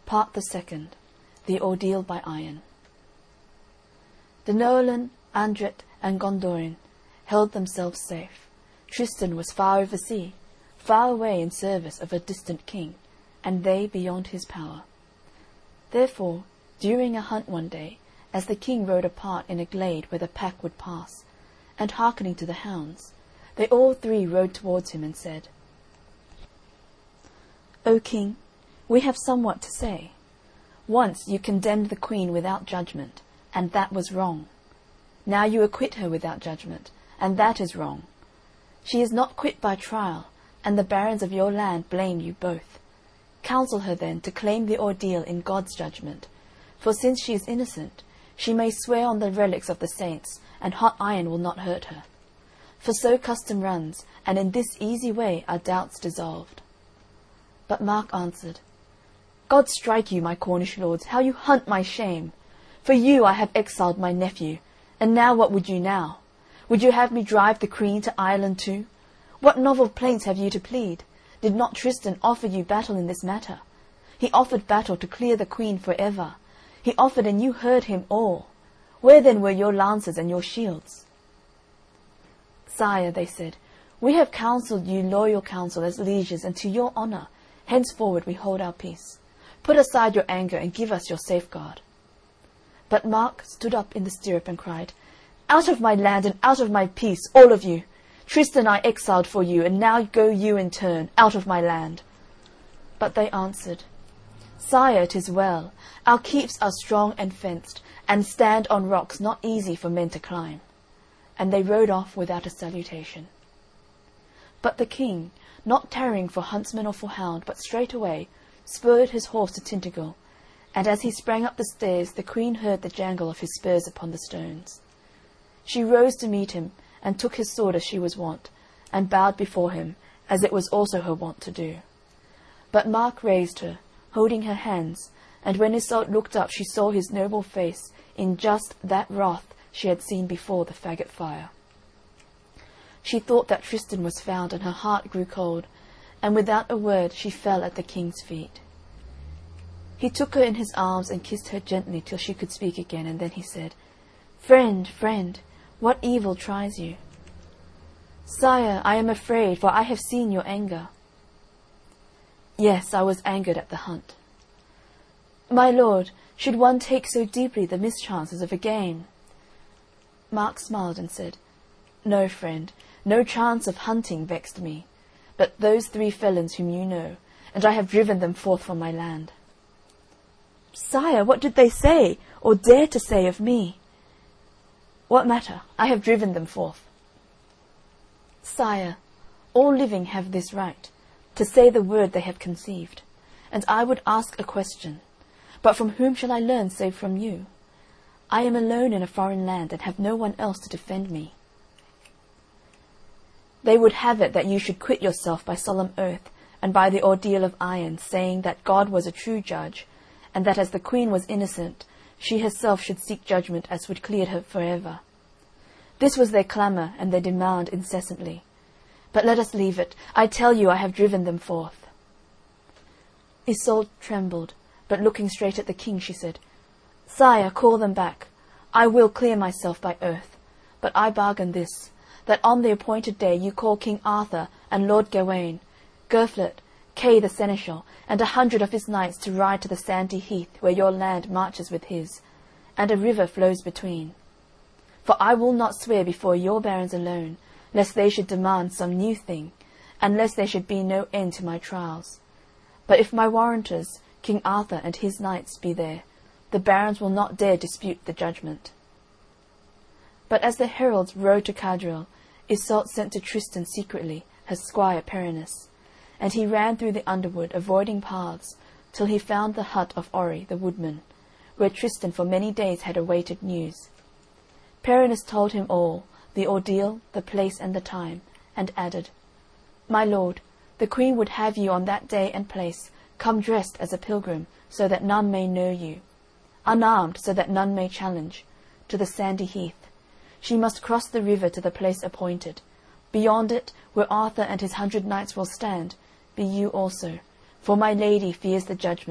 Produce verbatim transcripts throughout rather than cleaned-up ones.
Part the Second. The Ordeal by Iron. Denoalen, Andret, and Gondoin held themselves safe. Tristan was far over sea, far away in service of a distant king, and they beyond his power. Therefore, during a hunt one day, as the king rode apart in a glade where the pack would pass, and hearkening to the hounds, they all three rode towards him and said, O king, we have somewhat to say. Once you condemned the queen without judgment, and that was wrong. Now you acquit her without judgment, and that is wrong. She is not quit by trial, and the barons of your land blame you both. Counsel her then to claim the ordeal in God's judgment, for since she is innocent, she may swear on the relics of the saints, and hot iron will not hurt her. For so custom runs, and in this easy way are doubts dissolved. But Mark answered, God strike you, my Cornish lords, how you hunt my shame! For you I have exiled my nephew, and now what would you now? Would you have me drive the queen to Ireland too? What novel plaints have you to plead? Did not Tristan offer you battle in this matter? He offered battle to clear the queen for ever. He offered, and you heard him all. Where then were your lances and your shields? Sire, they said, we have counselled you loyal counsel as lieges, and to your honour, henceforward we hold our peace. Put aside your anger and give us your safeguard. But Mark stood up in the stirrup and cried, Out of my land and out of my peace, all of you! Tristan I exiled for you, and now go you in turn, out of my land. But they answered, Sire, it is well. Our keeps are strong and fenced, and stand on rocks not easy for men to climb. And they rode off without a salutation. But the king, not tarrying for huntsman or for hound, but straightway spurred his horse to Tintagel, and as he sprang up the stairs the queen heard the jangle of his spurs upon the stones. She rose to meet him, and took his sword as she was wont, and bowed before him, as it was also her wont to do. But Mark raised her, holding her hands, and when Iseult looked up she saw his noble face in just that wrath she had seen before the faggot fire. She thought that Tristan was found, and her heart grew cold, and without a word she fell at the king's feet. He took her in his arms and kissed her gently till she could speak again, and then he said, Friend, friend, what evil tries you? Sire, I am afraid, for I have seen your anger. Yes, I was angered at the hunt. My lord, should one take so deeply the mischances of a game? Mark smiled and said, No, friend, no chance of hunting vexed me, but those three felons whom you know, and I have driven them forth from my land. Sire, what did they say, or dare to say of me? What matter? I have driven them forth. Sire, all living have this right, to say the word they have conceived, and I would ask a question, but from whom shall I learn save from you? I am alone in a foreign land, and have no one else to defend me. They would have it that you should quit yourself by solemn oath, and by the ordeal of iron, saying that God was a true judge, and that as the queen was innocent, she herself should seek judgment as would clear her for ever. This was their clamour and their demand incessantly. But let us leave it. I tell you I have driven them forth. Iseult trembled, but looking straight at the king she said, Sire, call them back. I will clear myself by oath, but I bargain this, that on the appointed day you call King Arthur and Lord Gawain, Girflet, Kay the seneschal, and a hundred of his knights to ride to the sandy heath where your land marches with his, and a river flows between. For I will not swear before your barons alone, lest they should demand some new thing, and lest there should be no end to my trials. But if my warrantors, King Arthur and his knights, be there, the barons will not dare dispute the judgment. But as the heralds rode to Cadril, Iseult sent to Tristan secretly her squire Perinis, and he ran through the underwood, avoiding paths, till he found the hut of Orri the woodman, where Tristan for many days had awaited news. Perinis told him all, the ordeal, the place and the time, and added, My lord, the queen would have you on that day and place come dressed as a pilgrim, so that none may know you, unarmed, so that none may challenge, to the sandy heath. She must cross the river to the place appointed. Beyond it, where Arthur and his hundred knights will stand, be you also, for my lady fears the judgment,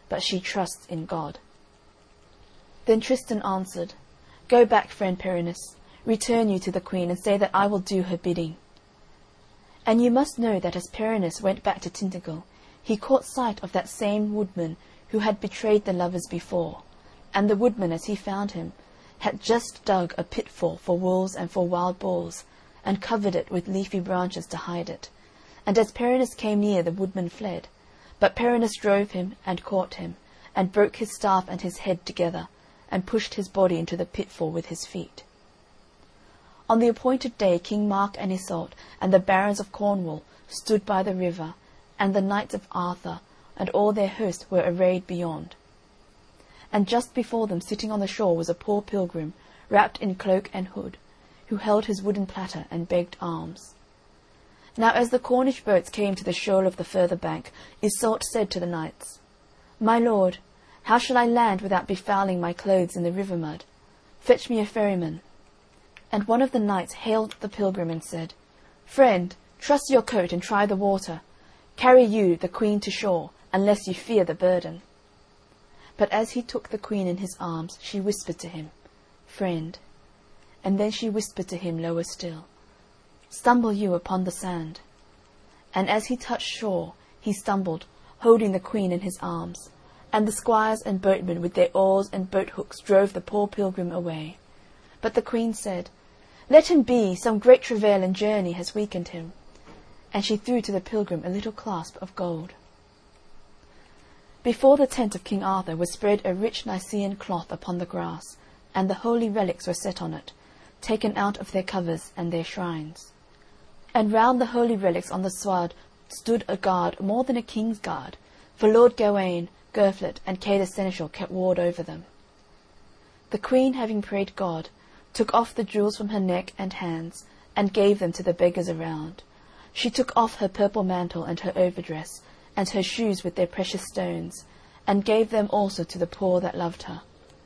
but she trusts in God." Then Tristan answered, "Go back, friend Perinis, return you to the queen, and say that I will do her bidding." And you must know that as Perinis went back to Tintagel, he caught sight of that same woodman who had betrayed the lovers before, and the woodman, as he found him, had just dug a pitfall for wolves and for wild boars, and covered it with leafy branches to hide it. And as Perinis came near, the woodman fled. But Perinis drove him, and caught him, and broke his staff and his head together, and pushed his body into the pitfall with his feet. On the appointed day King Mark and Iseult and the barons of Cornwall stood by the river, and the knights of Arthur and all their host were arrayed beyond. And just before them, sitting on the shore, was a poor pilgrim, wrapped in cloak and hood, who held his wooden platter and begged alms. Now as the Cornish boats came to the shoal of the further bank, Iseult said to the knights, "My lord, how shall I land without befouling my clothes in the river mud? Fetch me a ferryman." And one of the knights hailed the pilgrim and said, "Friend, truss your coat and try the water. Carry you the queen to shore, unless you fear the burden." But as he took the queen in his arms, she whispered to him, "Friend," and then she whispered to him lower still, "Stumble you upon the sand." And as he touched shore, he stumbled, holding the queen in his arms, and the squires and boatmen with their oars and boat-hooks drove the poor pilgrim away. But the queen said, "Let him be, some great travail and journey has weakened him." And she threw to the pilgrim a little clasp of gold. Before the tent of King Arthur was spread a rich Nicean cloth upon the grass, and the holy relics were set on it, taken out of their covers and their shrines. And round the holy relics on the sward stood a guard more than a king's guard, for Lord Gawain, Girflet, and Kay the Seneschal kept ward over them. The queen, having prayed God, took off the jewels from her neck and hands, and gave them to the beggars around. She took off her purple mantle and her overdress, and her shoes with their precious stones, and gave them also to the poor that loved her.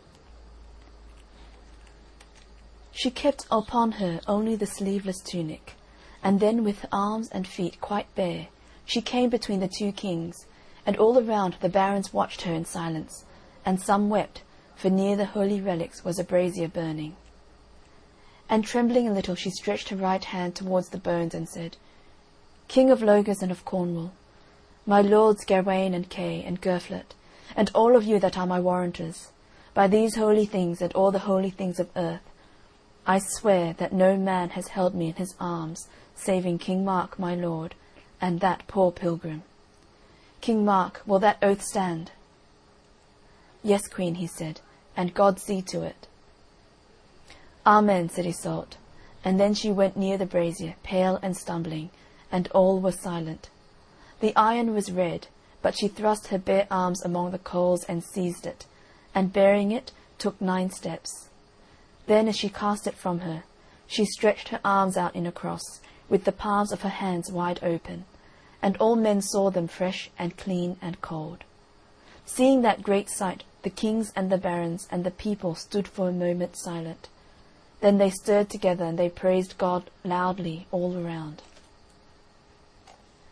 She kept upon her only the sleeveless tunic, and then with arms and feet quite bare, she came between the two kings, and all around the barons watched her in silence, and some wept, for near the holy relics was a brazier burning. And trembling a little, she stretched her right hand towards the bones, and said, "King of Logres and of Cornwall, my lords Gawain and Kay and Girflet, and all of you that are my warranters, by these holy things and all the holy things of earth, I swear that no man has held me in his arms, saving King Mark my lord, and that poor pilgrim. King Mark, will that oath stand?" "Yes, Queen," he said, "and God see to it." "Amen," said Iseult, and then she went near the brazier, pale and stumbling, and all were silent. The iron was red, but she thrust her bare arms among the coals and seized it, and bearing it, took nine steps. Then, as she cast it from her, she stretched her arms out in a cross, with the palms of her hands wide open, and all men saw them fresh and clean and cold. Seeing that great sight, the kings and the barons and the people stood for a moment silent. Then they stirred together, and they praised God loudly all around.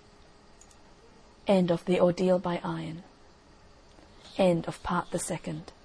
End of The Ordeal by Iron. End of part the second.